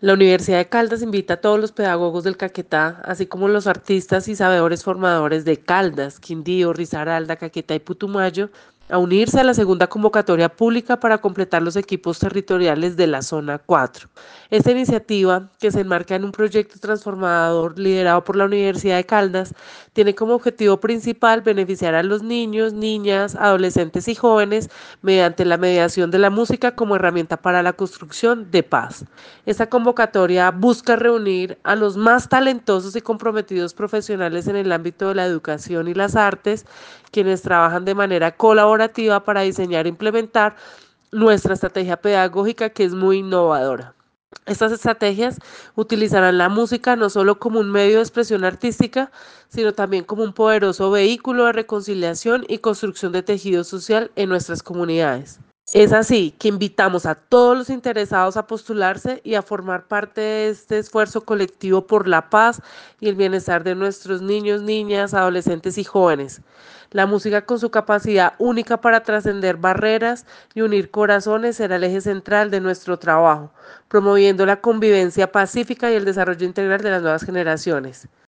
La Universidad de Caldas invita a todos los pedagogos del Caquetá, así como los artistas y sabedores formadores de Caldas, Quindío, Risaralda, Caquetá y Putumayo, a unirse a la segunda convocatoria pública para completar los equipos territoriales de la Zona 4. Esta iniciativa, que se enmarca en un proyecto transformador liderado por la Universidad de Caldas, tiene como objetivo principal beneficiar a los niños, niñas, adolescentes y jóvenes mediante la mediación de la música como herramienta para la construcción de paz. Esta convocatoria busca reunir a los más talentosos y comprometidos profesionales en el ámbito de la educación y las artes, quienes trabajan de manera colaborativa para diseñar e implementar nuestra estrategia pedagógica, que es muy innovadora. Estas estrategias utilizarán la música no solo como un medio de expresión artística, sino también como un poderoso vehículo de reconciliación y construcción de tejido social en nuestras comunidades. Es así que invitamos a todos los interesados a postularse y a formar parte de este esfuerzo colectivo por la paz y el bienestar de nuestros niños, niñas, adolescentes y jóvenes. La música, con su capacidad única para trascender barreras y unir corazones, será el eje central de nuestro trabajo, promoviendo la convivencia pacífica y el desarrollo integral de las nuevas generaciones.